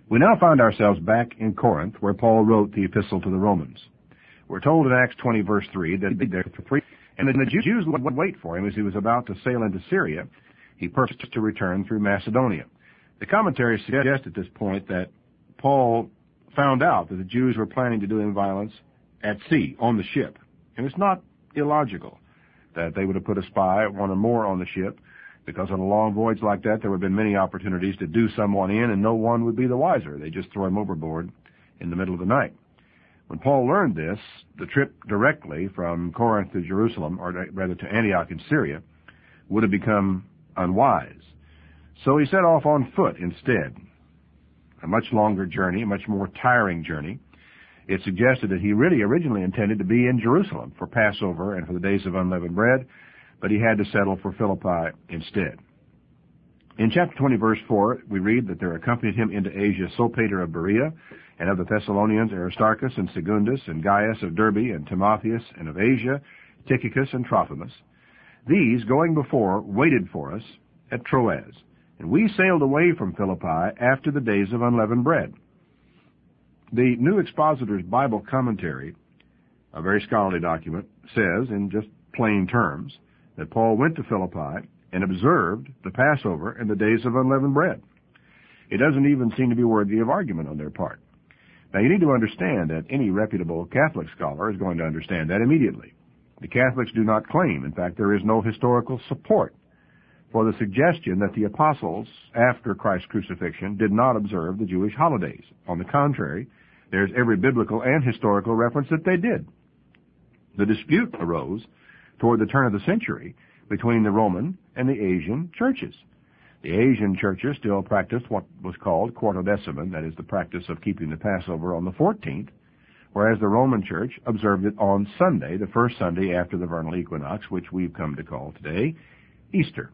We now find ourselves back in Corinth, where Paul wrote the epistle to the Romans. We're told in Acts 20, verse 3, that he'd be there for 3 days, and the Jews would wait for him as he was about to sail into Syria. He purposed to return through Macedonia. The commentary suggests at this point that Paul found out that the Jews were planning to do him violence at sea, on the ship. And it's not illogical that they would have put a spy, one or more, on the ship, because on a long voyage like that, there would have been many opportunities to do someone in, and no one would be the wiser. They just throw him overboard in the middle of the night. When Paul learned this, the trip directly from Corinth to Jerusalem, or rather to Antioch in Syria, would have become unwise. So he set off on foot instead. A much longer journey, a much more tiring journey. It suggested that he really originally intended to be in Jerusalem for Passover and for the days of unleavened bread, but he had to settle for Philippi instead. In chapter 20, verse 4, we read that there accompanied him into Asia Sopater of Berea, and of the Thessalonians Aristarchus and Secundus, and Gaius of Derbe, and Timotheus, and of Asia Tychicus and Trophimus. These, going before, waited for us at Troas, and we sailed away from Philippi after the days of unleavened bread. The New Expositor's Bible Commentary, a very scholarly document, says, in just plain terms, that Paul went to Philippi and observed the Passover and the days of unleavened bread. It doesn't even seem to be worthy of argument on their part. Now, you need to understand that any reputable Catholic scholar is going to understand that immediately. The Catholics do not claim, in fact, there is no historical support for the suggestion that the apostles, after Christ's crucifixion, did not observe the Jewish holidays. On the contrary, there's every biblical and historical reference that they did. The dispute arose toward the turn of the century between the Roman and the Asian churches. The Asian churches still practiced what was called Quartodeciman, that is the practice of keeping the Passover on the 14th, whereas the Roman Church observed it on Sunday, the first Sunday after the vernal equinox, which we've come to call today Easter.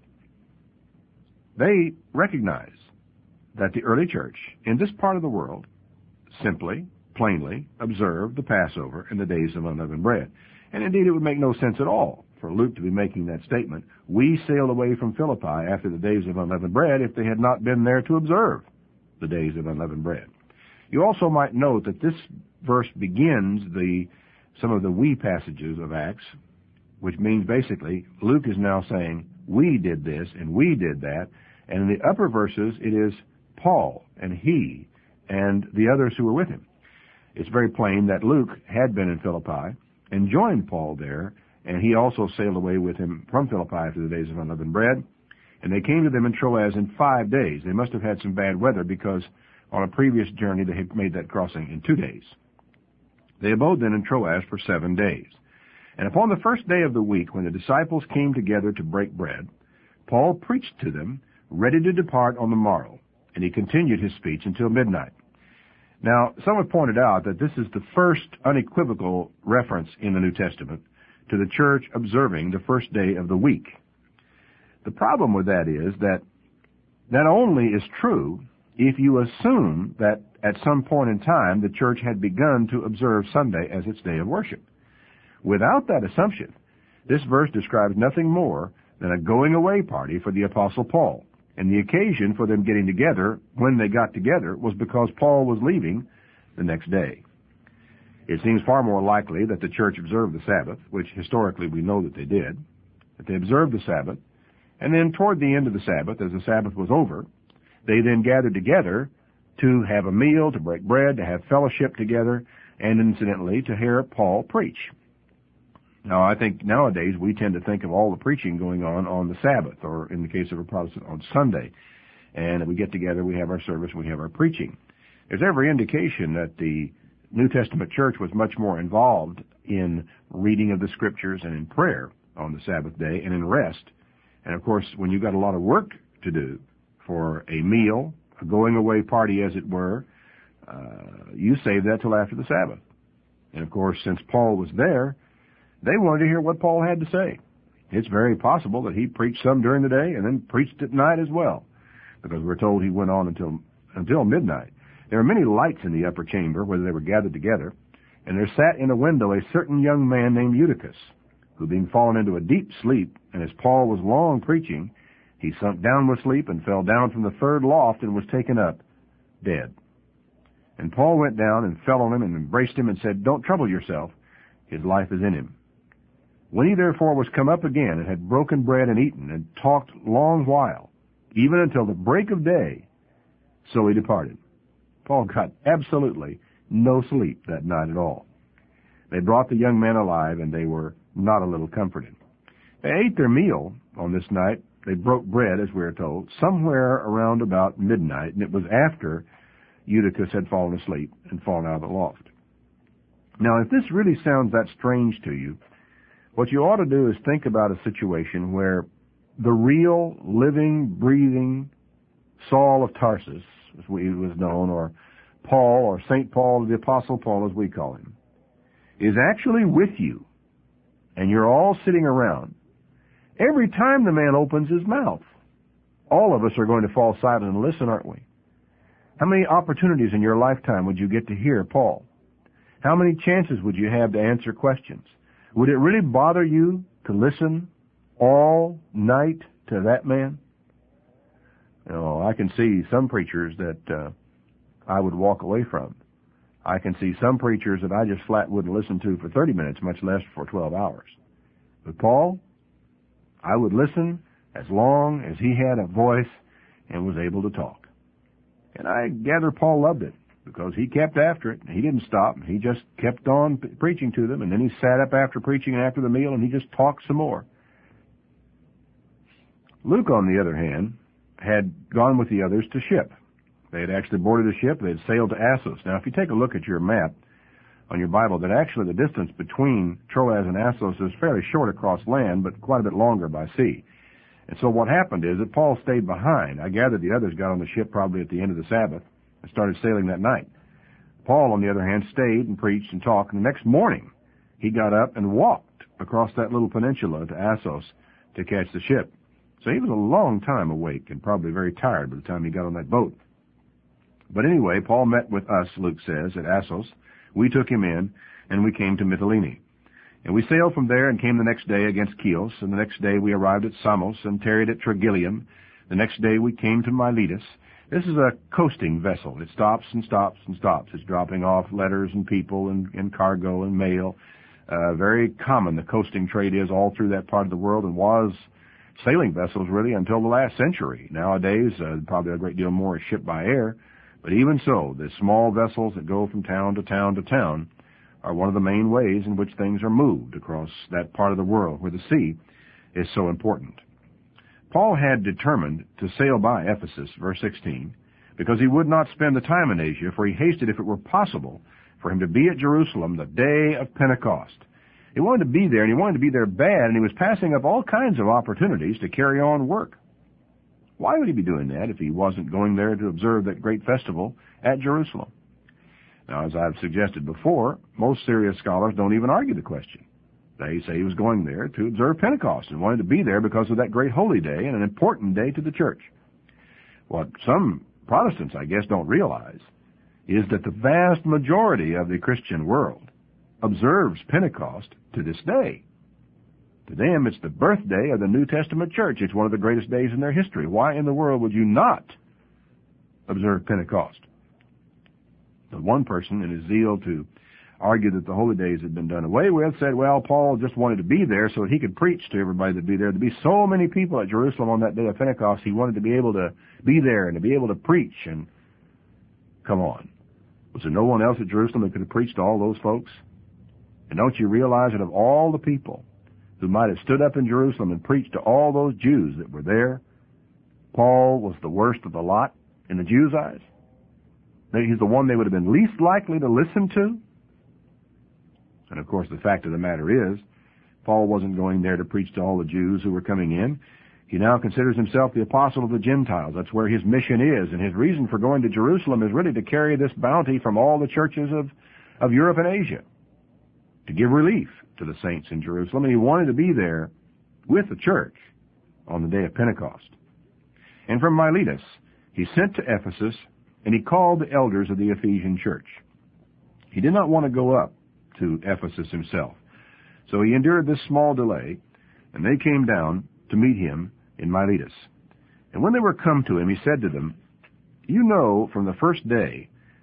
They recognize that the early church in this part of the world simply, plainly observed the Passover and the days of unleavened bread. And indeed, it would make no sense at all for Luke to be making that statement. We sailed away from Philippi after the days of unleavened bread if they had not been there to observe the days of unleavened bread. You also might note that this verse begins some of the we passages of Acts, which means basically Luke is now saying, we did this and we did that. And in the upper verses, it is Paul and he and the others who were with him. It's very plain that Luke had been in Philippi and joined Paul there, and he also sailed away with him from Philippi after the days of unleavened bread. And they came to them in Troas in 5 days. They must have had some bad weather because on a previous journey they had made that crossing in 2 days. They abode then in Troas for 7 days. And upon the first day of the week, when the disciples came together to break bread, Paul preached to them, ready to depart on the morrow. And he continued his speech until midnight. Now, some have pointed out that this is the first unequivocal reference in the New Testament to the church observing the first day of the week. The problem with that is that only is true if you assume that at some point in time the church had begun to observe Sunday as its day of worship. Without that assumption, this verse describes nothing more than a going-away party for the Apostle Paul. And the occasion for them getting together, when they got together, was because Paul was leaving the next day. It seems far more likely that the church observed the Sabbath, which historically we know that they did, that they observed the Sabbath, and then toward the end of the Sabbath, as the Sabbath was over, they then gathered together to have a meal, to break bread, to have fellowship together, and incidentally to hear Paul preach. Now, I think nowadays we tend to think of all the preaching going on the Sabbath, or in the case of a Protestant, on Sunday. And we get together, we have our service, we have our preaching. There's every indication that the New Testament church was much more involved in reading of the Scriptures and in prayer on the Sabbath day and in rest. And, of course, when you've got a lot of work to do for a meal, a going-away party, as it were, you save that till after the Sabbath. And, of course, since Paul was there, they wanted to hear what Paul had to say. It's very possible that he preached some during the day and then preached at night as well, because we're told he went on until midnight. There were many lights in the upper chamber where they were gathered together, and there sat in a window a certain young man named Eutychus, who being fallen into a deep sleep, and as Paul was long preaching, he sunk down with sleep and fell down from the third loft and was taken up dead. And Paul went down and fell on him and embraced him and said, "Don't trouble yourself. His life is in him." When he therefore was come up again and had broken bread and eaten and talked long while, even until the break of day, so he departed. Paul got absolutely no sleep that night at all. They brought the young man alive, and they were not a little comforted. They ate their meal on this night. They broke bread, as we are told, somewhere around about midnight, and it was after Eutychus had fallen asleep and fallen out of the loft. Now, if this really sounds that strange to you, what you ought to do is think about a situation where the real, living, breathing Saul of Tarsus, as he was known, or Paul, or St. Paul, the Apostle Paul, as we call him, is actually with you, and you're all sitting around. Every time the man opens his mouth, all of us are going to fall silent and listen, aren't we? How many opportunities in your lifetime would you get to hear Paul? How many chances would you have to answer questions? Would it really bother you to listen all night to that man? You know, I can see some preachers that I would walk away from. I can see some preachers that I just flat wouldn't listen to for 30 minutes, much less for 12 hours. But Paul, I would listen as long as he had a voice and was able to talk. And I gather Paul loved it, because he kept after it. He didn't stop. He just kept on preaching to them, and then he sat up after preaching and after the meal, and he just talked some more. Luke, on the other hand, had gone with the others to ship. They had actually boarded a ship. They had sailed to Assos. Now, if you take a look at your map on your Bible, that actually the distance between Troas and Assos is fairly short across land, but quite a bit longer by sea. And so what happened is that Paul stayed behind. I gather the others got on the ship probably at the end of the Sabbath and started sailing that night. Paul, on the other hand, stayed and preached and talked, and the next morning he got up and walked across that little peninsula to Assos to catch the ship. So he was a long time awake and probably very tired by the time he got on that boat. But anyway, Paul met with us, Luke says, at Assos. We took him in, and we came to Mytilene. And we sailed from there and came the next day against Chios, and the next day we arrived at Samos and tarried at Trogyllium. The next day we came to Miletus. This is a coasting vessel. It stops and stops and stops. It's dropping off letters and people and cargo and mail. Very common, the coasting trade is all through that part of the world, and was sailing vessels really until the last century. Nowadays, probably a great deal more is shipped by air. But even so, the small vessels that go from town to town to town are one of the main ways in which things are moved across that part of the world where the sea is so important. Paul had determined to sail by Ephesus, verse 16, because he would not spend the time in Asia, for he hasted, if it were possible, for him to be at Jerusalem the day of Pentecost. He wanted to be there, and he wanted to be there bad, and he was passing up all kinds of opportunities to carry on work. Why would he be doing that if he wasn't going there to observe that great festival at Jerusalem? Now, as I've suggested before, most serious scholars don't even argue the question. They say he was going there to observe Pentecost and wanted to be there because of that great holy day and an important day to the church. What some Protestants, I guess, don't realize is that the vast majority of the Christian world observes Pentecost to this day. To them, it's the birthday of the New Testament church. It's one of the greatest days in their history. Why in the world would you not observe Pentecost? The one person, in his zeal to argue that the holy days had been done away with, said, well, Paul just wanted to be there so that he could preach to everybody that'd be there. There'd be so many people at Jerusalem on that day of Pentecost, he wanted to be able to be there and to be able to preach. And come on. Was there no one else at Jerusalem that could have preached to all those folks? And don't you realize that of all the people who might have stood up in Jerusalem and preached to all those Jews that were there, Paul was the worst of the lot in the Jews' eyes? He's the one they would have been least likely to listen to. And of course, the fact of the matter is, Paul wasn't going there to preach to all the Jews who were coming in. He now considers himself the apostle of the Gentiles. That's where his mission is. And his reason for going to Jerusalem is really to carry this bounty from all the churches of Europe and Asia, to give relief to the saints in Jerusalem. And he wanted to be there with the church on the day of Pentecost. And from Miletus, he sent to Ephesus, and he called the elders of the Ephesian church. He did not want to go up to Ephesus himself. So he endured this small delay, and they came down to meet him in Miletus. And when they were come to him, he said to them, you know from the first day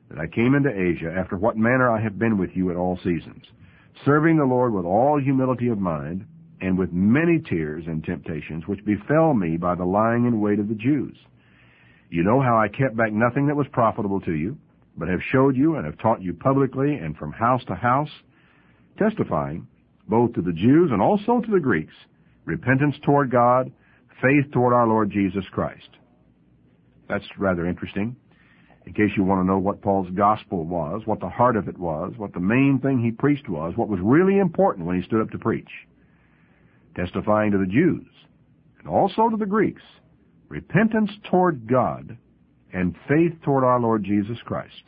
that I came into Asia, after what manner I have been with you at all seasons, serving the Lord with all humility of mind, and with many tears and temptations, which befell me by the lying in wait of the Jews. You know how I kept back nothing that was profitable to you, but have showed you and have taught you publicly and from house to house, testifying both to the Jews and also to the Greeks, repentance toward God, faith toward our Lord Jesus Christ. That's rather interesting. In case you want to know what Paul's gospel was, what the heart of it was, what the main thing he preached was, what was really important when he stood up to preach. Testifying to the Jews and also to the Greeks, repentance toward God and faith toward our Lord Jesus Christ.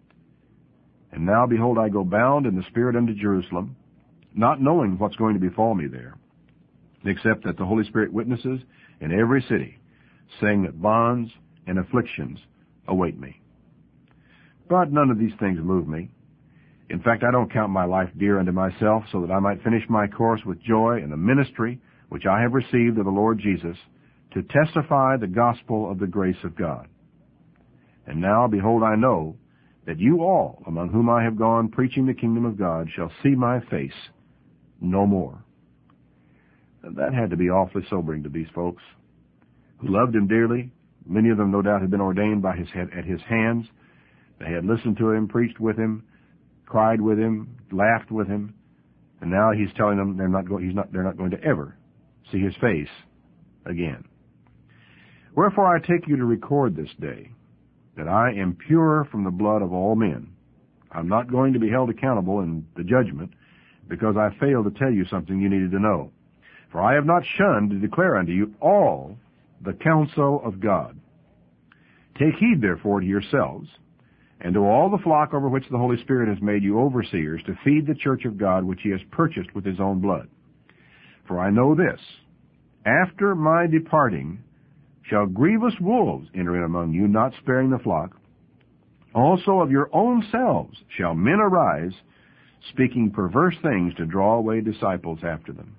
And now, behold, I go bound in the Spirit unto Jerusalem, not knowing what's going to befall me there, except that the Holy Spirit witnesses in every city, saying that bonds and afflictions await me. But none of these things move me. In fact, I don't count my life dear unto myself, so that I might finish my course with joy in the ministry which I have received of the Lord Jesus, to testify the gospel of the grace of God. And now, behold, I know that you all, among whom I have gone preaching the kingdom of God, shall see my face no more. And that had to be awfully sobering to these folks who loved him dearly. Many of them, no doubt, had been ordained by at his hands. They had listened to him, preached with him, cried with him, laughed with him, and now he's telling them they're not going to ever see his face again. Wherefore I take you to record this day that I am pure from the blood of all men. I'm not going to be held accountable in the judgment because I failed to tell you something you needed to know. For I have not shunned to declare unto you all the counsel of God. Take heed, therefore, to yourselves and to all the flock over which the Holy Spirit has made you overseers, to feed the church of God which he has purchased with his own blood. For I know this, after my departing shall grievous wolves enter in among you, not sparing the flock. Also of your own selves shall men arise, speaking perverse things to draw away disciples after them.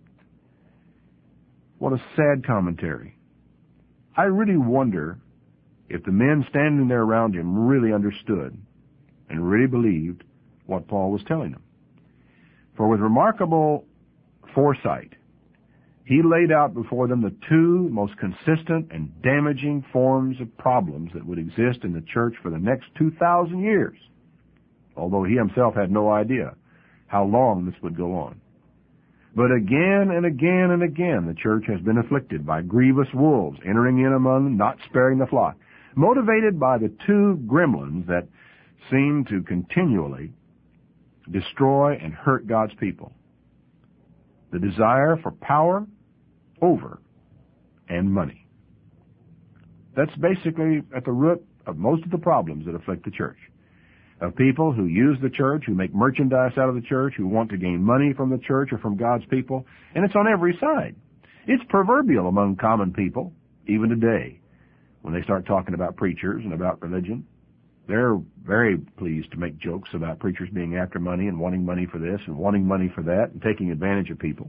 What a sad commentary. I really wonder if the men standing there around him really understood and really believed what Paul was telling them. For with remarkable foresight, he laid out before them the two most consistent and damaging forms of problems that would exist in the church for the next 2,000 years, although he himself had no idea how long this would go on. But again and again and again, the church has been afflicted by grievous wolves entering in among, not sparing the flock, motivated by the two gremlins that seem to continually destroy and hurt God's people. The desire for power over and money. That's basically at the root of most of the problems that afflict the church. Of people who use the church, who make merchandise out of the church, who want to gain money from the church or from God's people, and it's on every side. It's proverbial among common people, even today, when they start talking about preachers and about religion. They're very pleased to make jokes about preachers being after money and wanting money for this and wanting money for that and taking advantage of people.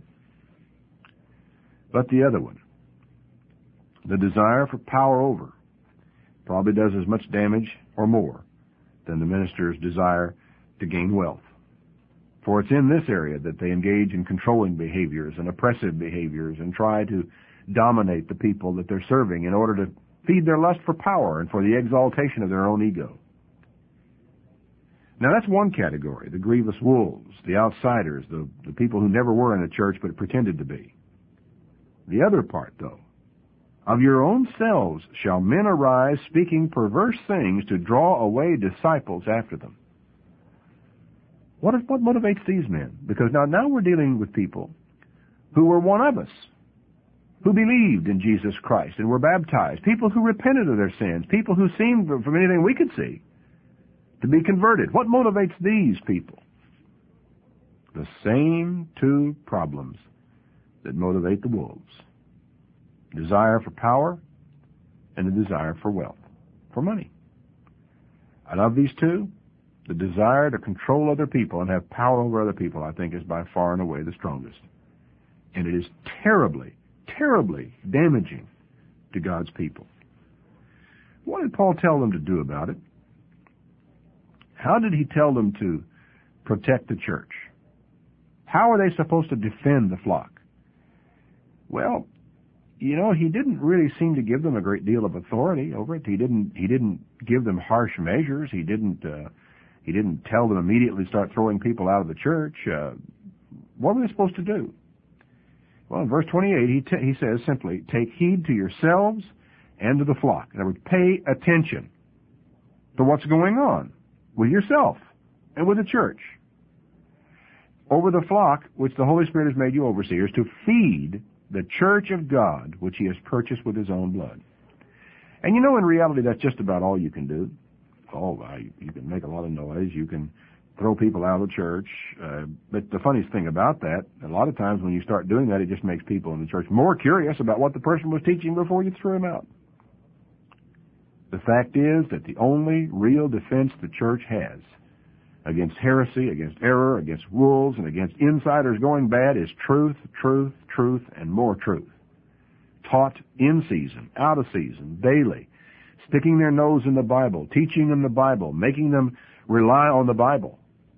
But the other one, the desire for power over, probably does as much damage or more than the minister's desire to gain wealth. For it's in this area that they engage in controlling behaviors and oppressive behaviors and try to dominate the people that they're serving in order to feed their lust for power and for the exaltation of their own ego. Now that's one category, the grievous wolves, the outsiders, the people who never were in a church but pretended to be. The other part, though, of your own selves shall men arise, speaking perverse things to draw away disciples after them. What motivates these men? Because now we're dealing with people who were one of us, who believed in Jesus Christ and were baptized, people who repented of their sins, people who seemed, from anything we could see, to be converted. What motivates these people? The same two problems that motivate the wolves. Desire for power and the desire for wealth, for money. Out of these two, the desire to control other people and have power over other people, I think, is by far and away the strongest. And it is terribly, terribly damaging to God's people. What did Paul tell them to do about it? How did he tell them to protect the church? How are they supposed to defend the flock? Well, you know, he didn't really seem to give them a great deal of authority over it. He didn't give them harsh measures. He didn't tell them immediately start throwing people out of the church. What were they supposed to do? Well, in verse 28, he says simply, take heed to yourselves and to the flock. In other words, pay attention to what's going on with yourself and with the church. Over the flock, which the Holy Spirit has made you overseers, to feed the church of God, which he has purchased with his own blood. And you know, in reality, that's just about all you can do. You can make a lot of noise. You can throw people out of the church. But the funniest thing about that, a lot of times when you start doing that, it just makes people in the church more curious about what the person was teaching before you threw him out. The fact is that the only real defense the church has against heresy, against error, against wolves, and against insiders going bad is truth, truth, truth, and more truth. Taught in season, out of season, daily, sticking their nose in the Bible, teaching them the Bible, making them rely on the Bible.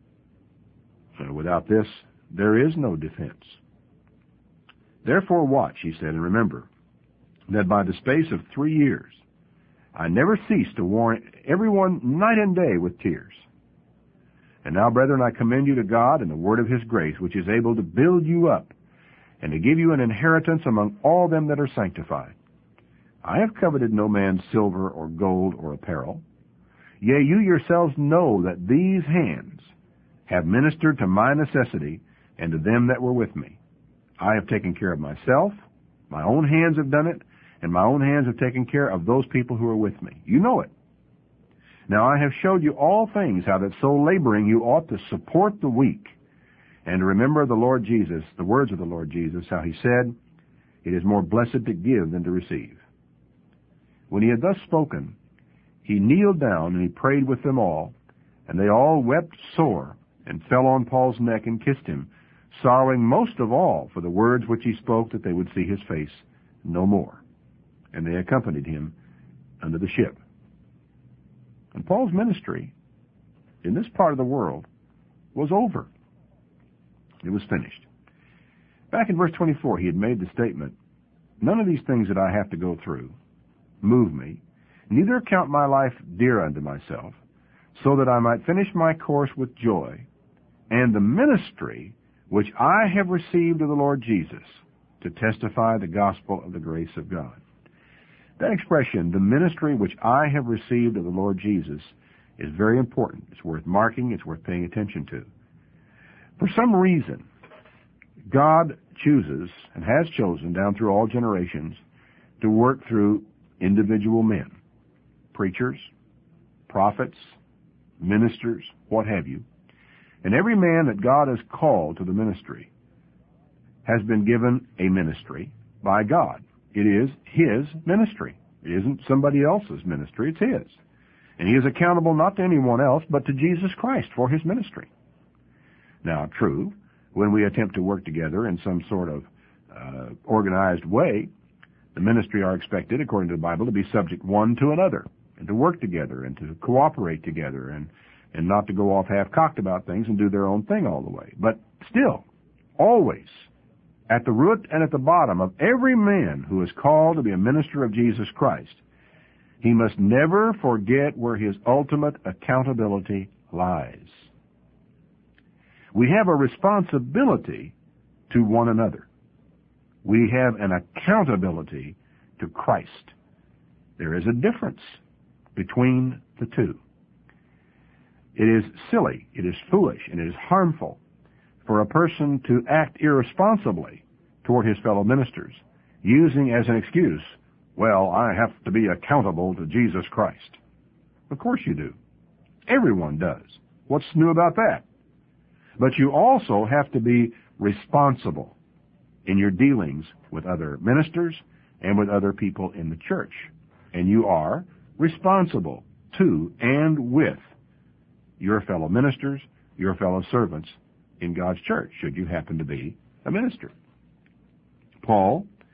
So without this, there is no defense. Therefore watch, he said, and remember that by the space of 3 years, I never ceased to warn everyone night and day with tears. And now, brethren, I commend you to God and the word of his grace, which is able to build you up and to give you an inheritance among all them that are sanctified. I have coveted no man's silver or gold or apparel. Yea, you yourselves know that these hands have ministered to my necessity and to them that were with me. I have taken care of myself, my own hands have done it, and my own hands have taken care of those people who are with me. You know it. Now I have showed you all things, how that so laboring you ought to support the weak, and to remember the Lord Jesus, the words of the Lord Jesus, how he said, it is more blessed to give than to receive. When he had thus spoken, he kneeled down and he prayed with them all, and they all wept sore, and fell on Paul's neck and kissed him, sorrowing most of all for the words which he spoke, that they would see his face no more. And they accompanied him unto the ship. And Paul's ministry in this part of the world was over. It was finished. Back in verse 24, he had made the statement, none of these things that I have to go through move me, neither count my life dear unto myself, so that I might finish my course with joy, and the ministry which I have received of the Lord Jesus, to testify the gospel of the grace of God. That expression, the ministry which I have received of the Lord Jesus, is very important. It's worth marking. It's worth paying attention to. For some reason, God chooses, and has chosen down through all generations, to work through individual men, preachers, prophets, ministers, what have you. And every man that God has called to the ministry has been given a ministry by God. It is his ministry. It isn't somebody else's ministry. It's his. And he is accountable not to anyone else, but to Jesus Christ for his ministry. Now, true, when we attempt to work together in some sort of organized way, the ministry are expected, according to the Bible, to be subject one to another, and to work together, and to cooperate together, and not to go off half-cocked about things and do their own thing all the way. But still, always, at the root and at the bottom of every man who is called to be a minister of Jesus Christ, he must never forget where his ultimate accountability lies. We have a responsibility to one another. We have an accountability to Christ. There is a difference between the two. It is silly, it is foolish, and it is harmful for a person to act irresponsibly toward his fellow ministers, using as an excuse, well, I have to be accountable to Jesus Christ. Of course you do. Everyone does. What's new about that? But you also have to be responsible in your dealings with other ministers and with other people in the church. And you are responsible to and with your fellow ministers, your fellow servants in God's church, should you happen to be a minister. Paul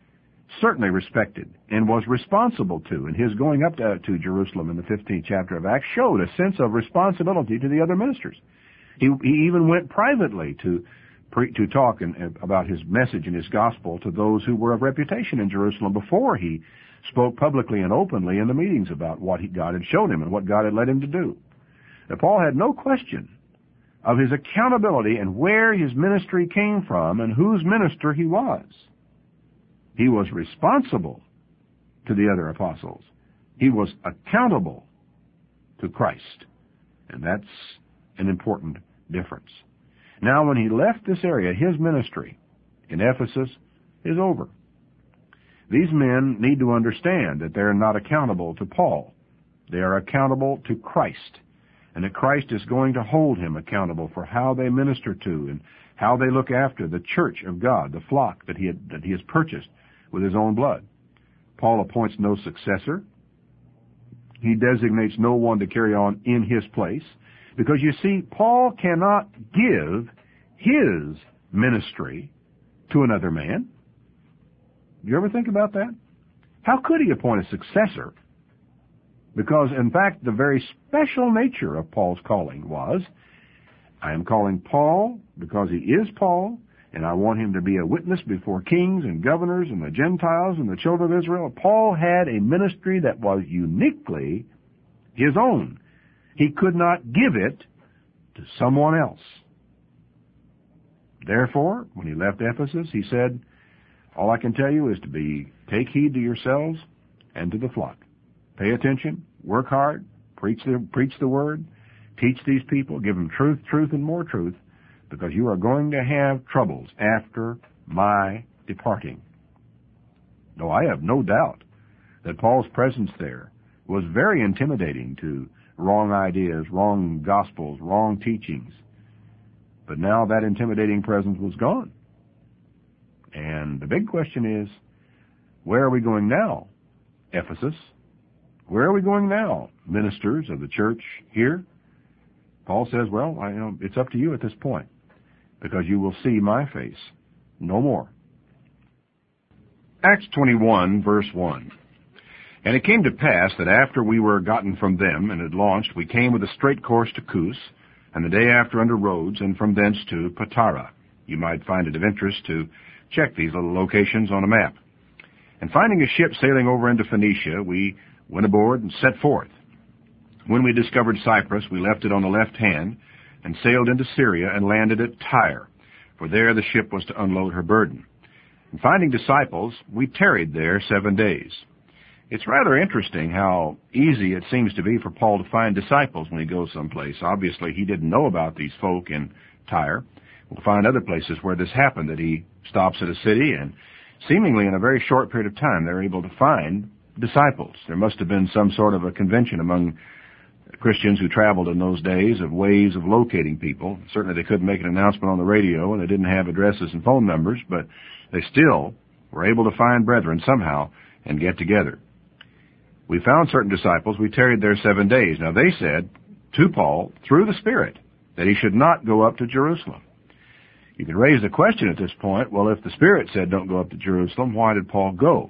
certainly respected and was responsible to, and his going up to Jerusalem in the 15th chapter of Acts showed a sense of responsibility to the other ministers. He even went privately to talk about his message and his gospel to those who were of reputation in Jerusalem before he spoke publicly and openly in the meetings about what God had shown him and what God had led him to do. Now, Paul had no question of his accountability and where his ministry came from and whose minister he was. He was responsible to the other apostles. He was accountable to Christ. And that's an important difference. Now, when he left this area, his ministry in Ephesus is over. These men need to understand that they're not accountable to Paul. They are accountable to Christ, and that Christ is going to hold him accountable for how they minister to and how they look after the church of God, the flock that he has purchased with his own blood. Paul appoints no successor. He designates no one to carry on in his place, because you see, Paul cannot give his ministry to another man. Do you ever think about that? How could he appoint a successor? Because, in fact, the very special nature of Paul's calling was, I am calling Paul because he is Paul, and I want him to be a witness before kings and governors and the Gentiles and the children of Israel. Paul had a ministry that was uniquely his own. He could not give it to someone else. Therefore, when he left Ephesus, he said, all I can tell you is take heed to yourselves and to the flock. Pay attention, work hard, preach the word, teach these people, give them truth, and more truth, because you are going to have troubles after my departing. No, I have no doubt that Paul's presence there was very intimidating to wrong ideas, wrong gospels, wrong teachings. But now that intimidating presence was gone. And the big question is, where are we going now, Ephesus? Where are we going now, ministers of the church here? Paul says, well, it's up to you at this point, because you will see my face no more. Acts 21, verse 1. And it came to pass that after we were gotten from them and had launched, we came with a straight course to Cos, and the day after unto Rhodes, and from thence to Patara. You might find it of interest to check these little locations on a map. And finding a ship sailing over into Phoenicia, we went aboard and set forth. When we discovered Cyprus, we left it on the left hand, and sailed into Syria, and landed at Tyre, for there the ship was to unload her burden. And finding disciples, we tarried there 7 days. It's rather interesting how easy it seems to be for Paul to find disciples when he goes someplace. Obviously, he didn't know about these folk in Tyre. We'll find other places where this happened, that he stops at a city, and seemingly in a very short period of time, they're able to find disciples. There must have been some sort of a convention among Christians who traveled in those days of ways of locating people. Certainly they couldn't make an announcement on the radio, and they didn't have addresses and phone numbers, but they still were able to find brethren somehow and get together. We found certain disciples. We tarried there 7 days. Now they said to Paul, through the Spirit, that he should not go up to Jerusalem. You can raise the question at this point, well, if the Spirit said don't go up to Jerusalem, why did Paul go?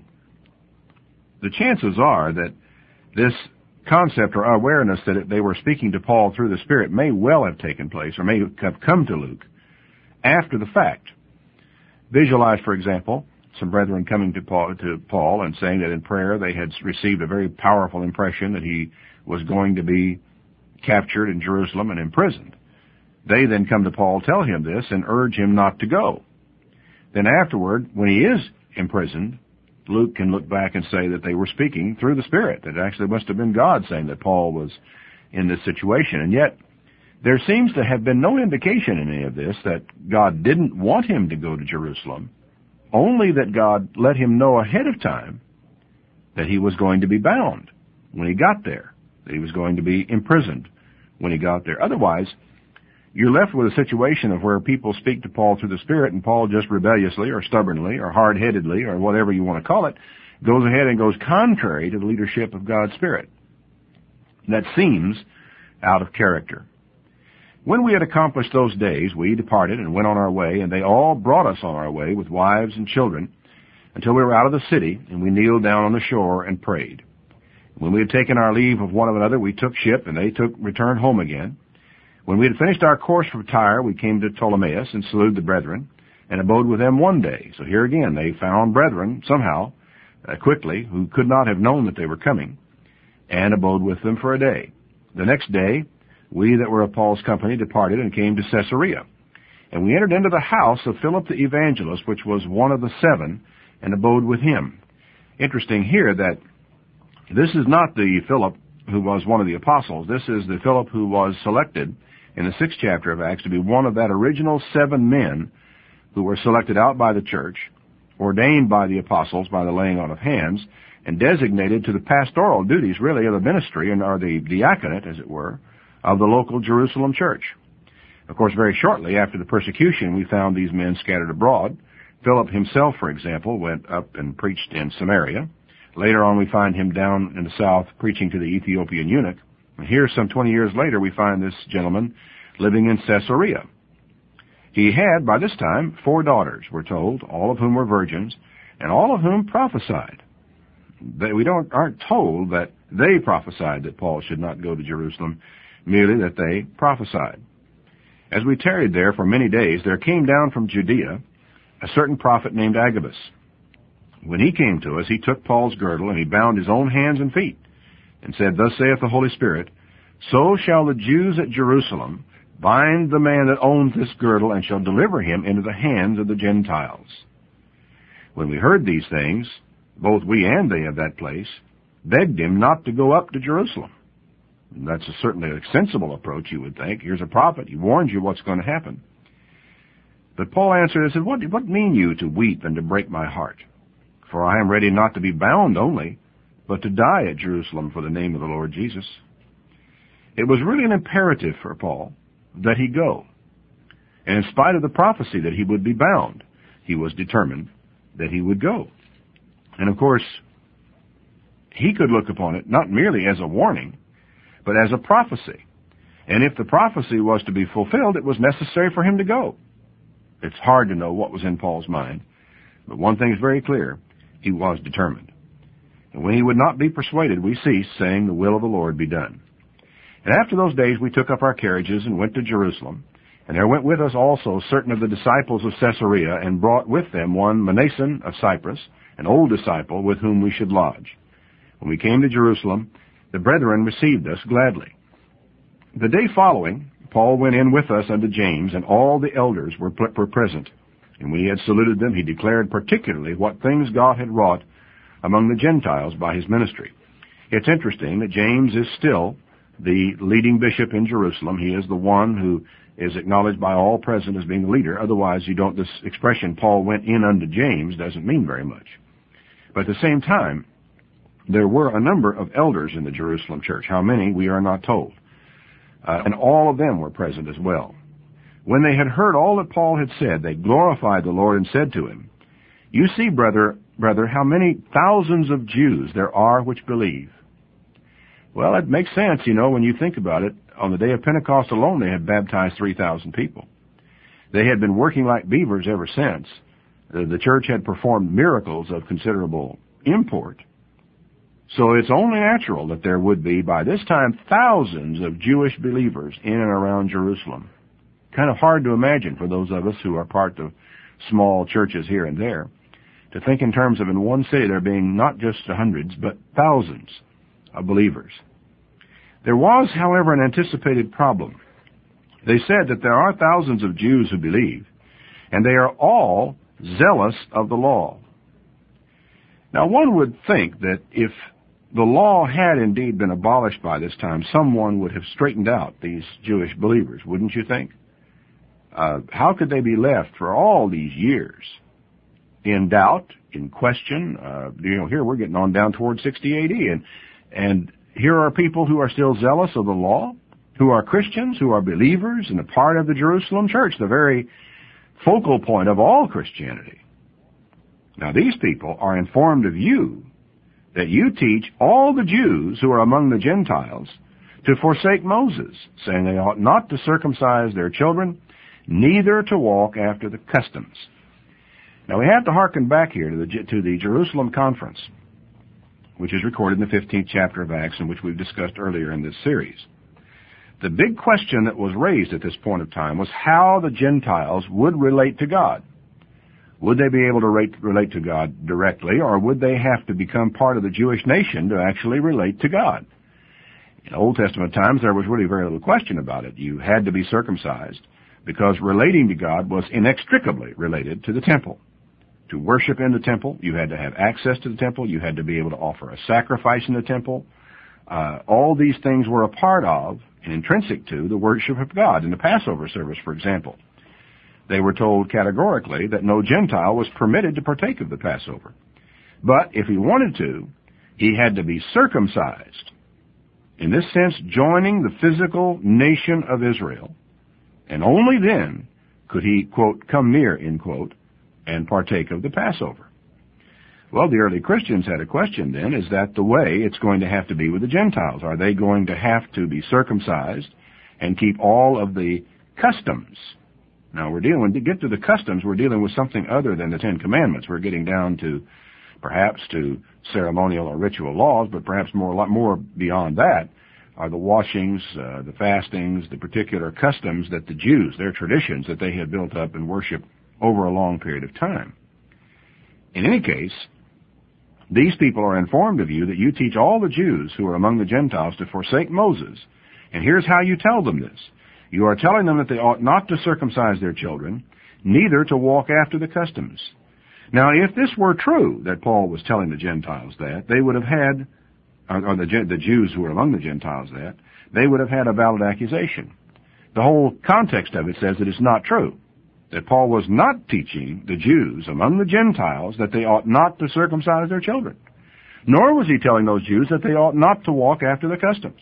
The chances are that this concept or awareness that they were speaking to Paul through the Spirit may well have taken place, or may have come to Luke after the fact. Visualize, for example, some brethren coming to Paul and saying that in prayer they had received a very powerful impression that he was going to be captured in Jerusalem and imprisoned. They then come to Paul, tell him this, and urge him not to go. Then afterward, when he is imprisoned, Luke can look back and say that they were speaking through the Spirit, that it actually must have been God saying that Paul was in this situation. And yet, there seems to have been no indication in any of this that God didn't want him to go to Jerusalem, only that God let him know ahead of time that he was going to be bound when he got there, that he was going to be imprisoned when he got there. Otherwise, you're left with a situation of where people speak to Paul through the Spirit, and Paul just rebelliously or stubbornly or hard-headedly or whatever you want to call it goes ahead and goes contrary to the leadership of God's Spirit. That seems out of character. When we had accomplished those days, we departed and went on our way, and they all brought us on our way with wives and children. until we were out of the city, and we kneeled down on the shore and prayed. When we had taken our leave of one another, we took ship, and they returned home again. When we had finished our course from Tyre, we came to Ptolemais and saluted the brethren, and abode with them one day. So here again, they found brethren somehow, quickly, who could not have known that they were coming, and abode with them for a day. The next day, we that were of Paul's company departed and came to Caesarea. And we entered into the house of Philip the evangelist, which was one of the 7, and abode with him. Interesting here that this is not the Philip who was one of the apostles. This is the Philip who was selected in the 6th chapter of Acts to be one of that original 7 men who were selected out by the church, ordained by the apostles by the laying on of hands, and designated to the pastoral duties, really, of the ministry, or the diaconate, as it were, of the local Jerusalem church. Of course, very shortly after the persecution, we found these men scattered abroad. Philip himself, for example, went up and preached in Samaria. Later on, we find him down in the south preaching to the Ethiopian eunuch. And here, some 20 years later, we find this gentleman living in Caesarea. He had, by this time, 4 daughters, we're told, all of whom were virgins, and all of whom prophesied. We aren't told that they prophesied that Paul should not go to Jerusalem, merely that they prophesied. As we tarried there for many days, there came down from Judea a certain prophet named Agabus. When he came to us, he took Paul's girdle, and he bound his own hands and feet, and said, Thus saith the Holy Spirit, So shall the Jews at Jerusalem bind the man that owns this girdle, and shall deliver him into the hands of the Gentiles. When we heard these things, both we and they of that place begged him not to go up to Jerusalem. And that's certainly a sensible approach, you would think. Here's a prophet. He warns you what's going to happen. But Paul answered and said, What mean you to weep and to break my heart? For I am ready not to be bound only, but to die at Jerusalem for the name of the Lord Jesus. It was really an imperative for Paul that he go. And in spite of the prophecy that he would be bound, he was determined that he would go. And of course, he could look upon it not merely as a warning, but as a prophecy. And if the prophecy was to be fulfilled, it was necessary for him to go. It's hard to know what was in Paul's mind, but one thing is very clear. He was determined. And when he would not be persuaded, we ceased, saying, The will of the Lord be done. And after those days we took up our carriages and went to Jerusalem. And there went with us also certain of the disciples of Caesarea, and brought with them one Mnason of Cyprus, an old disciple, with whom we should lodge. When we came to Jerusalem, the brethren received us gladly. The day following, Paul went in with us unto James, and all the elders were present. And when he had saluted them, he declared particularly what things God had wrought among the Gentiles by his ministry. It's interesting that James is still the leading bishop in Jerusalem. He is the one who is acknowledged by all present as being the leader. Otherwise, this expression, Paul went in unto James, doesn't mean very much. But at the same time, there were a number of elders in the Jerusalem church. How many, we are not told. And all of them were present as well. When they had heard all that Paul had said, they glorified the Lord and said to him, You see, brother, how many thousands of Jews there are which believe. Well, it makes sense, when you think about it. On the day of Pentecost alone, they had baptized 3,000 people. They had been working like beavers ever since. The church had performed miracles of considerable import. So it's only natural that there would be, by this time, thousands of Jewish believers in and around Jerusalem. Kind of hard to imagine for those of us who are part of small churches here and there, to think in terms of in one city there being not just hundreds, but thousands of believers. There was, however, an anticipated problem. They said that there are thousands of Jews who believe, and they are all zealous of the law. Now, one would think that if the law had indeed been abolished by this time, someone would have straightened out these Jewish believers, wouldn't you think? How could they be left for all these years in doubt, in question? Here we're getting on down toward 60 AD, and here are people who are still zealous of the law, who are Christians, who are believers, and a part of the Jerusalem church, the very focal point of all Christianity. Now, these people are informed of you, that you teach all the Jews who are among the Gentiles to forsake Moses, saying they ought not to circumcise their children, neither to walk after the customs. Now we have to hearken back here to the Jerusalem Conference, which is recorded in the 15th chapter of Acts, and which we've discussed earlier in this series. The big question that was raised at this point of time was how the Gentiles would relate to God. Would they be able to relate to God directly, or would they have to become part of the Jewish nation to actually relate to God? In Old Testament times, there was really very little question about it. You had to be circumcised because relating to God was inextricably related to the temple. To worship in the temple, you had to have access to the temple. You had to be able to offer a sacrifice in the temple. All these things were a part of and intrinsic to the worship of God. In the Passover service, for example, they were told categorically that no Gentile was permitted to partake of the Passover. But if he wanted to, he had to be circumcised. In this sense, joining the physical nation of Israel, and only then could he, quote, come near, end quote, and partake of the Passover. Well, the early Christians had a question then, is that the way it's going to have to be with the Gentiles? Are they going to have to be circumcised and keep all of the customs? Now, when we get to the customs, we're dealing with something other than the Ten Commandments. We're getting down to, perhaps, to ceremonial or ritual laws, but perhaps a lot more beyond that are the washings, the fastings, the particular customs that the Jews, their traditions that they had built up and worshiped over a long period of time. In any case, these people are informed of you that you teach all the Jews who are among the Gentiles to forsake Moses. And here's how you tell them this. You are telling them that they ought not to circumcise their children, neither to walk after the customs. Now, if this were true, that Paul was telling the Gentiles that, they would have had, or the Jews who were among the Gentiles that, they would have had a valid accusation. The whole context of it says that it's not true, that Paul was not teaching the Jews among the Gentiles that they ought not to circumcise their children, nor was he telling those Jews that they ought not to walk after the customs.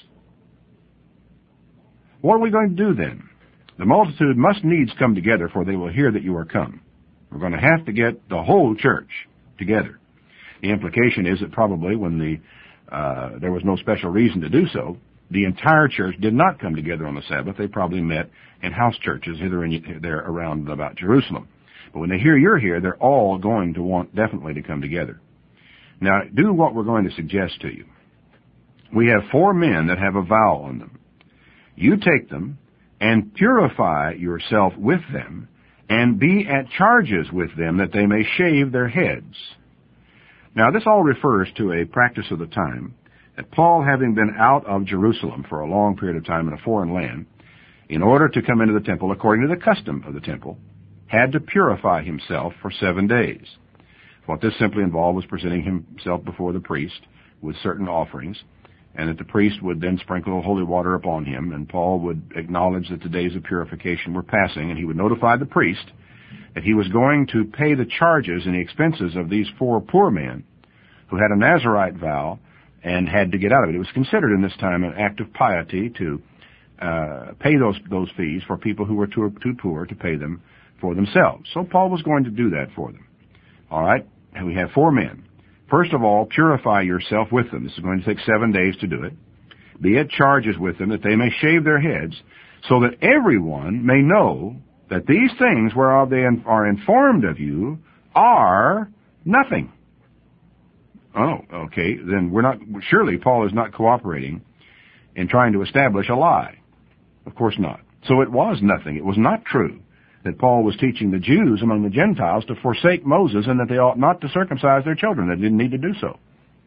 What are we going to do then? The multitude must needs come together, for they will hear that you are come. We're going to have to get the whole church together. The implication is that probably when there was no special reason to do so, the entire church did not come together on the Sabbath. They probably met in house churches there around about Jerusalem. But when they hear you're here, they're all going to want definitely to come together. Now, do what we're going to suggest to you. We have 4 men that have a vow on them. You take them and purify yourself with them and be at charges with them that they may shave their heads. Now, this all refers to a practice of the time that Paul, having been out of Jerusalem for a long period of time in a foreign land, in order to come into the temple according to the custom of the temple, had to purify himself for 7 days. What this simply involved was presenting himself before the priest with certain offerings, and that the priest would then sprinkle holy water upon him, and Paul would acknowledge that the days of purification were passing, and he would notify the priest that he was going to pay the charges and the expenses of these 4 poor men who had a Nazirite vow and had to get out of it. It was considered in this time an act of piety to pay those fees for people who were too poor to pay them for themselves. So Paul was going to do that for them. All right, and we have 4 men. First of all, purify yourself with them. This is going to take 7 days to do it. Be at charges with them that they may shave their heads, so that everyone may know that these things whereof they are informed of you are nothing. Oh, okay, then surely Paul is not cooperating in trying to establish a lie. Of course not. So it was nothing. It was not true that Paul was teaching the Jews among the Gentiles to forsake Moses and that they ought not to circumcise their children. They didn't need to do so.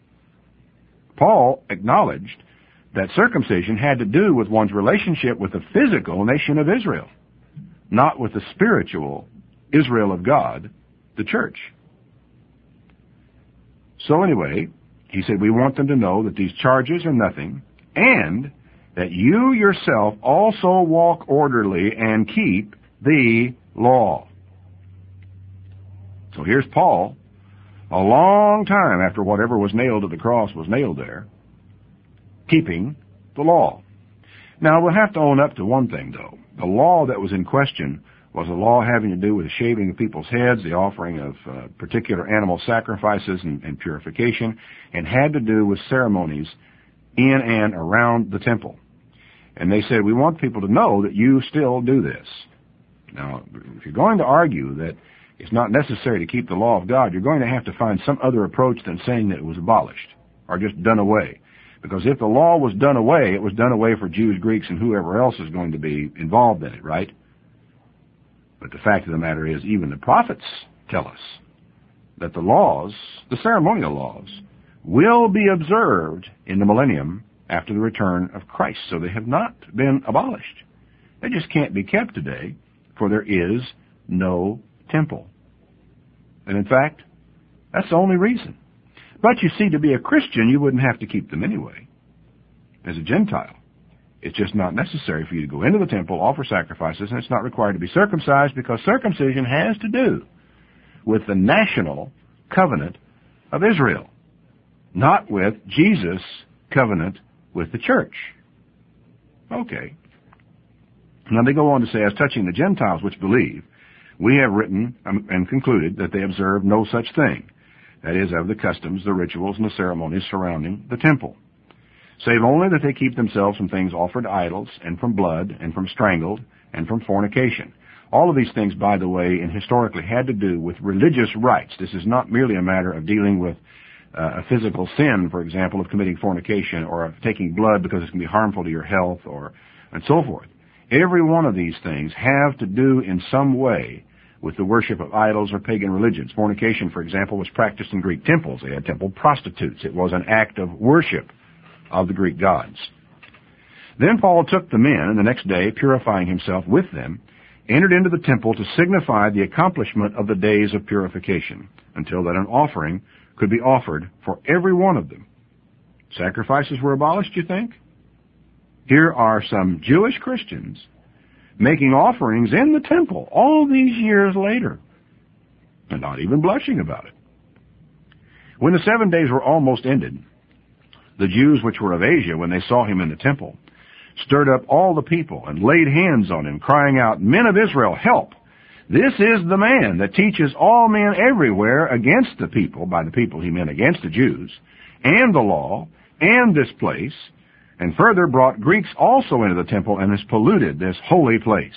Paul acknowledged that circumcision had to do with one's relationship with the physical nation of Israel, not with the spiritual Israel of God, the church. So anyway, he said, we want them to know that these charges are nothing, and that you yourself also walk orderly and keep the law. So here's Paul, a long time after whatever was nailed to the cross was nailed there, keeping the law. Now, we'll have to own up to one thing, though. The law that was in question was a law having to do with shaving of people's heads, the offering of particular animal sacrifices and purification, and had to do with ceremonies in and around the temple. And they said, we want people to know that you still do this. Now, if you're going to argue that it's not necessary to keep the law of God, you're going to have to find some other approach than saying that it was abolished or just done away. Because if the law was done away, it was done away for Jews, Greeks, and whoever else is going to be involved in it, right? But the fact of the matter is, even the prophets tell us that the laws, the ceremonial laws, will be observed in the millennium after the return of Christ. So they have not been abolished. They just can't be kept today, for there is no temple. And in fact, that's the only reason. But you see, to be a Christian, you wouldn't have to keep them anyway. As a Gentile, it's just not necessary for you to go into the temple, offer sacrifices, and it's not required to be circumcised, because circumcision has to do with the national covenant of Israel, not with Jesus' covenant with the church. Okay. Now they go on to say, as touching the Gentiles which believe, we have written and concluded that they observe no such thing, that is, of the customs, the rituals, and the ceremonies surrounding the temple, save only that they keep themselves from things offered to idols, and from blood, and from strangled, and from fornication. All of these things, by the way, and historically had to do with religious rites. This is not merely a matter of dealing with a physical sin, for example, of committing fornication, or of taking blood because it's going to be harmful to your health, and so forth. Every one of these things have to do in some way with the worship of idols or pagan religions. Fornication, for example, was practiced in Greek temples. They had temple prostitutes. It was an act of worship of the Greek gods. Then Paul took them in, and the next day, purifying himself with them, entered into the temple to signify the accomplishment of the days of purification, until that an offering could be offered for every one of them. Sacrifices were abolished, you think? Here are some Jewish Christians making offerings in the temple all these years later, and not even blushing about it. When the 7 days were almost ended, the Jews which were of Asia, when they saw him in the temple, stirred up all the people and laid hands on him, crying out, "Men of Israel, help! This is the man that teaches all men everywhere against the people," by the people he meant against the Jews, "and the law, and this place, and further brought Greeks also into the temple, and has polluted this holy place."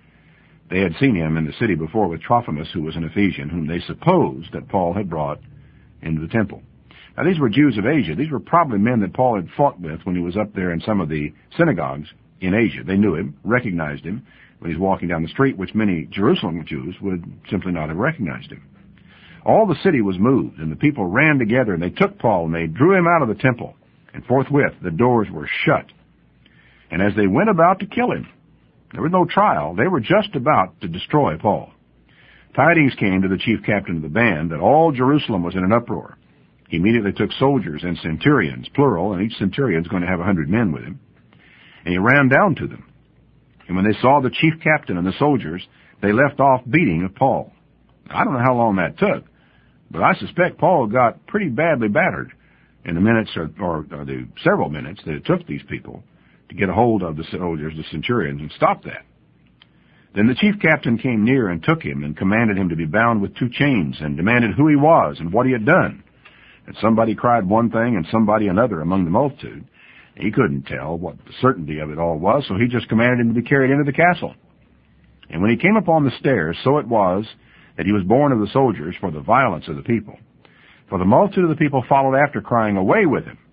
They had seen him in the city before with Trophimus, who was an Ephesian, whom they supposed that Paul had brought into the temple. Now, these were Jews of Asia. These were probably men that Paul had fought with when he was up there in some of the synagogues in Asia. They knew him, recognized him when he's walking down the street, which many Jerusalem Jews would simply not have recognized him. All the city was moved, and the people ran together, and they took Paul, and they drew him out of the temple, and forthwith the doors were shut. And as they went about to kill him, there was no trial, they were just about to destroy Paul. Tidings came to the chief captain of the band that all Jerusalem was in an uproar. He immediately took soldiers and centurions, plural, and each centurion is going to have 100 men with him, and he ran down to them. And when they saw the chief captain and the soldiers, they left off beating of Paul. I don't know how long that took, but I suspect Paul got pretty badly battered in the minutes or the several minutes that it took these people to get a hold of the soldiers, the centurions, and stop that. Then the chief captain came near and took him and commanded him to be bound with 2 chains, and demanded who he was and what he had done. And somebody cried one thing and somebody another among the multitude. He couldn't tell what the certainty of it all was, so he just commanded him to be carried into the castle. And when he came upon the stairs, so it was that he was borne of the soldiers for the violence of the people. For the multitude of the people followed after, crying, "Away with him!"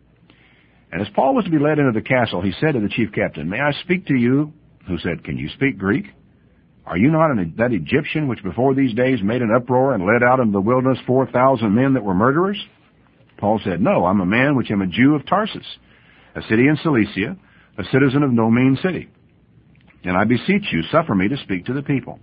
And as Paul was to be led into the castle, he said to the chief captain, "May I speak to you?" Who said, "Can you speak Greek? Are you not that Egyptian which before these days made an uproar and led out into the wilderness 4,000 men that were murderers?" Paul said, "No, I'm a man which am a Jew of Tarsus, a city in Cilicia, a citizen of no mean city. And I beseech you, suffer me to speak to the people."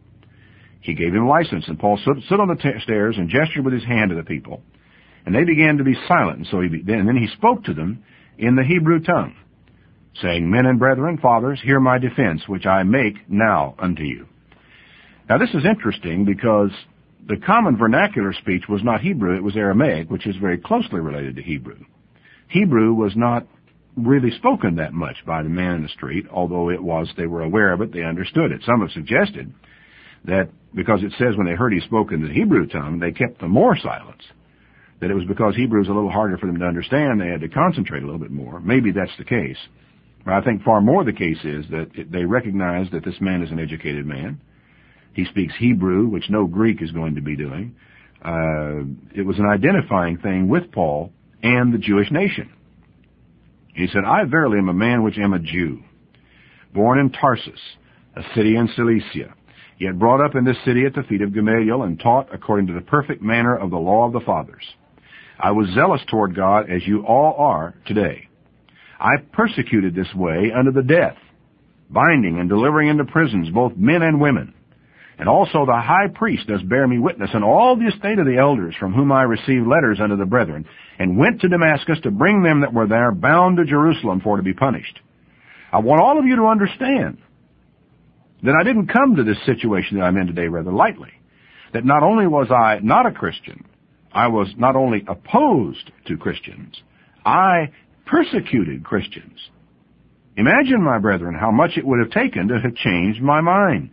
He gave him license, and Paul stood on the stairs and gestured with his hand to the people. And they began to be silent, and then he spoke to them in the Hebrew tongue, saying, "Men and brethren, fathers, hear my defense, which I make now unto you." Now, this is interesting because the common vernacular speech was not Hebrew, it was Aramaic, which is very closely related to Hebrew. Hebrew was not really spoken that much by the man in the street, although they were aware of it, they understood it. Some have suggested that because it says when they heard he spoke in the Hebrew tongue, they kept the more silence, that it was because Hebrew is a little harder for them to understand, they had to concentrate a little bit more. Maybe that's the case. But I think far more the case is that they recognized that this man is an educated man, He speaks Hebrew, which no Greek is going to be doing. It was an identifying thing with Paul and the Jewish nation. He said, I verily am a man which am a Jew, born in Tarsus, a city in Cilicia, yet brought up in this city at the feet of Gamaliel, and taught according to the perfect manner of the law of the fathers. I was zealous toward God, as you all are today. I persecuted this way unto the death, binding and delivering into prisons both men and women. And also the high priest does bear me witness, and all the estate of the elders, from whom I received letters unto the brethren, and went to Damascus to bring them that were there bound to Jerusalem for to be punished. I want all of you to understand that I didn't come to this situation that I'm in today rather lightly. That not only was I not a Christian, I was not only opposed to Christians, I persecuted Christians. Imagine, my brethren, how much it would have taken to have changed my mind.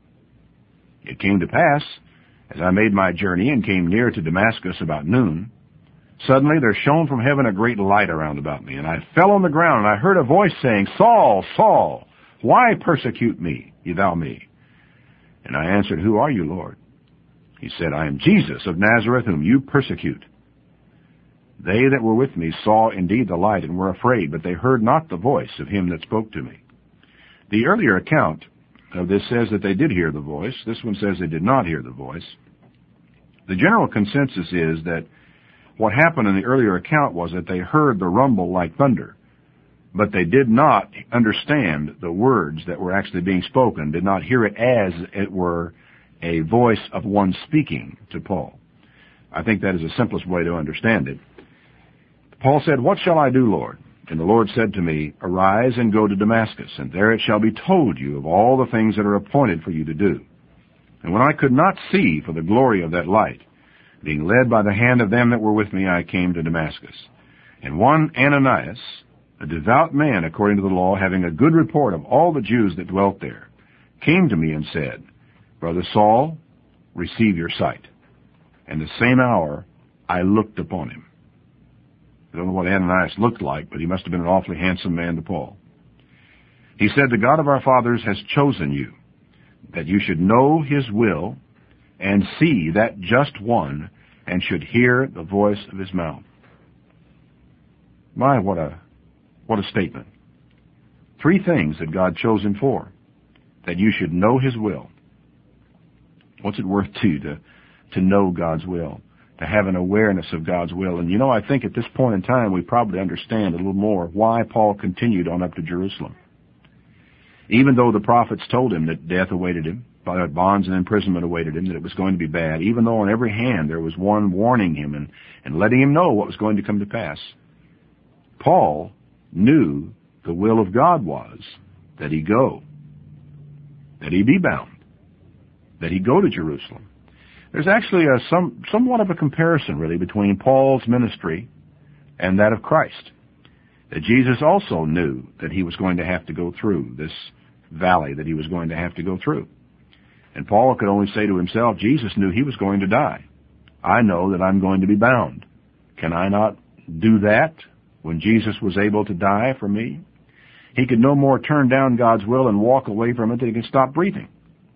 It came to pass, as I made my journey and came near to Damascus about noon, suddenly there shone from heaven a great light around about me, and I fell on the ground, and I heard a voice saying, Saul, Saul, why persecute thou me? And I answered, Who are you, Lord? He said, I am Jesus of Nazareth, whom you persecute. They that were with me saw indeed the light, and were afraid, but they heard not the voice of him that spoke to me. The earlier account of this says that they did hear the voice. This one says they did not hear the voice. The general consensus is that what happened in the earlier account was that they heard the rumble like thunder, but they did not understand the words that were actually being spoken, did not hear it as it were a voice of one speaking to Paul. I think that is the simplest way to understand it. Paul said, What shall I do, Lord? And the Lord said to me, Arise and go to Damascus, and there it shall be told you of all the things that are appointed for you to do. And when I could not see for the glory of that light, being led by the hand of them that were with me, I came to Damascus. And one Ananias, a devout man according to the law, having a good report of all the Jews that dwelt there, came to me and said, Brother Saul, receive your sight. And the same hour I looked upon him. I don't know what Ananias looked like, but he must have been an awfully handsome man to Paul. He said, The God of our fathers has chosen you, that you should know his will, and see that just one, and should hear the voice of his mouth. My, what a statement. 3 things that God chose him for. That you should know his will. What's it worth to know God's will? To have an awareness of God's will. And I think at this point in time we probably understand a little more why Paul continued on up to Jerusalem. Even though the prophets told him that death awaited him, bonds and imprisonment awaited him, that it was going to be bad, even though on every hand there was one warning him and letting him know what was going to come to pass, Paul knew the will of God was that he go, that he be bound, that he go to Jerusalem. There's actually somewhat of a comparison, really, between Paul's ministry and that of Christ. That Jesus also knew that he was going to have to go through this valley, that he was going to have to go through. And Paul could only say to himself, Jesus knew he was going to die. I know that I'm going to be bound. Can I not do that when Jesus was able to die for me? He could no more turn down God's will and walk away from it than he could stop breathing.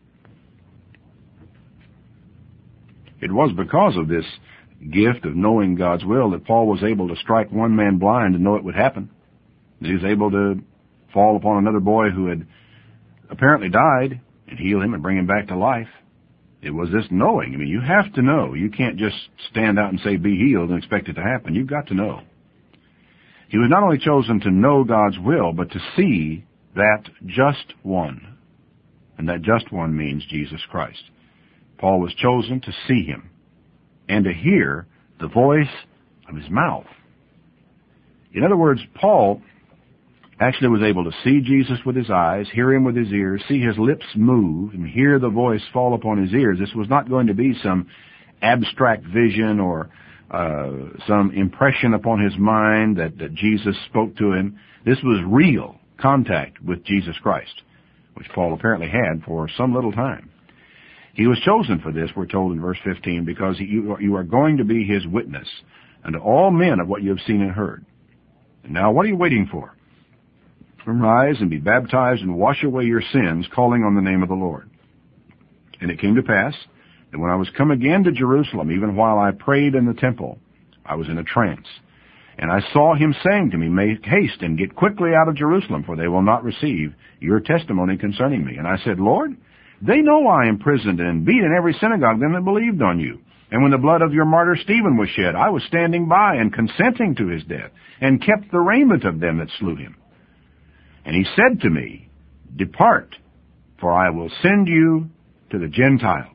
It was because of this gift of knowing God's will that Paul was able to strike one man blind and know it would happen. That he was able to fall upon another boy who had apparently died and heal him and bring him back to life. It was this knowing. I mean, you have to know. You can't just stand out and say, be healed, and expect it to happen. You've got to know. He was not only chosen to know God's will, but to see that just one. And that just one means Jesus Christ. Paul was chosen to see him and to hear the voice of his mouth. In other words, Paul actually was able to see Jesus with his eyes, hear him with his ears, see his lips move, and hear the voice fall upon his ears. This was not going to be some abstract vision or some impression upon his mind that Jesus spoke to him. This was real contact with Jesus Christ, which Paul apparently had for some little time. He was chosen for this, we're told in verse 15, because you are going to be his witness unto all men of what you have seen and heard. And now what are you waiting for? Arise and be baptized and wash away your sins, calling on the name of the Lord. And it came to pass that when I was come again to Jerusalem, even while I prayed in the temple, I was in a trance. And I saw him saying to me, Make haste and get quickly out of Jerusalem, for they will not receive your testimony concerning me. And I said, Lord, they know I imprisoned and beat in every synagogue them that believed on you. And when the blood of your martyr Stephen was shed, I was standing by and consenting to his death, and kept the raiment of them that slew him. And he said to me, Depart, for I will send you to the Gentiles.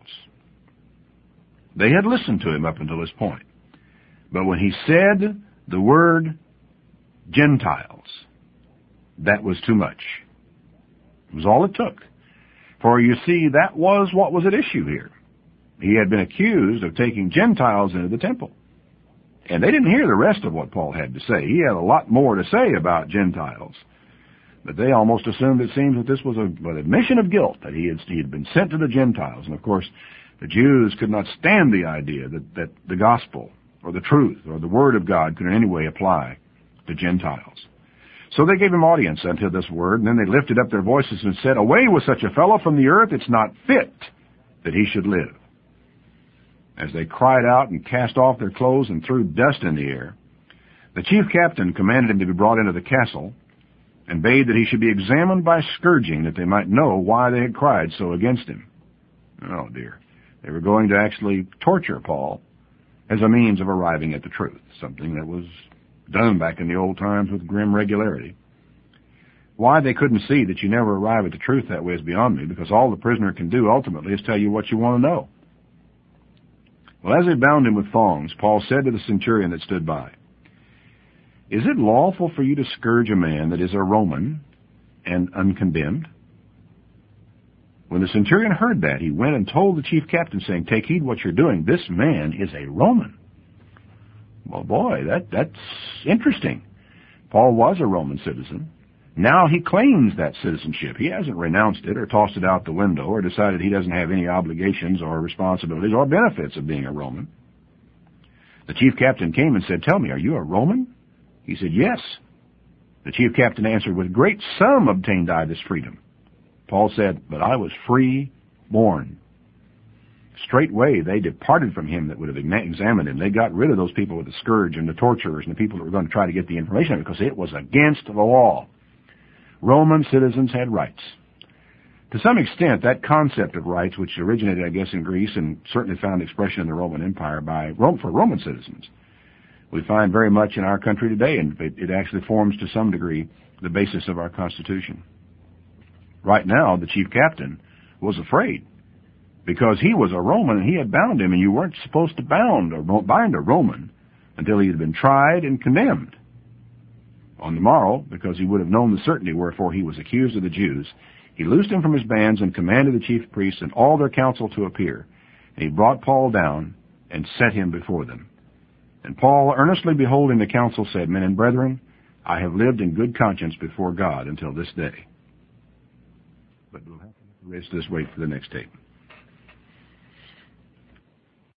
They had listened to him up until this point. But when he said the word Gentiles, that was too much. It was all it took. For you see, that was what was at issue here. He had been accused of taking Gentiles into the temple. And they didn't hear the rest of what Paul had to say. He had a lot more to say about Gentiles. But they almost assumed, it seems, that this was an admission of guilt, that he had been sent to the Gentiles. And of course, the Jews could not stand the idea that the gospel or the truth or the word of God could in any way apply to Gentiles. So they gave him audience unto this word, and then they lifted up their voices and said, Away with such a fellow from the earth, it's not fit that he should live. As they cried out and cast off their clothes and threw dust in the air, the chief captain commanded him to be brought into the castle, and bade that he should be examined by scourging, that they might know why they had cried so against him. Oh dear. They were going to actually torture Paul as a means of arriving at the truth, something that was done back in the old times with grim regularity. Why they couldn't see that you never arrive at the truth that way is beyond me, because all the prisoner can do ultimately is tell you what you want to know. Well, as they bound him with thongs, Paul said to the centurion that stood by, Is it lawful for you to scourge a man that is a Roman and uncondemned? When the centurion heard that, he went and told the chief captain, saying, Take heed what you're doing. This man is a Roman. Well, boy, that's interesting. Paul was a Roman citizen. Now he claims that citizenship. He hasn't renounced it or tossed it out the window or decided he doesn't have any obligations or responsibilities or benefits of being a Roman. The chief captain came and said, Tell me, are you a Roman? He said, Yes. The chief captain answered, With great sum obtained I this freedom. Paul said, But I was free born. Straightway they departed from him that would have examined him. They got rid of those people with the scourge and the torturers and the people that were going to try to get the information, because it was against the law. Roman citizens had rights. To some extent, that concept of rights, which originated, I guess, in Greece and certainly found expression in the Roman Empire for Roman citizens, we find very much in our country today, and it actually forms to some degree the basis of our Constitution. Right now, the chief captain was afraid because he was a Roman and he had bound him, and you weren't supposed to bind a Roman until he had been tried and condemned. On the morrow, because he would have known the certainty wherefore he was accused of the Jews, he loosed him from his bands and commanded the chief priests and all their council to appear. And he brought Paul down and set him before them. And Paul, earnestly beholding the council, said, Men and brethren, I have lived in good conscience before God until this day. But we'll have to wait for the next tape.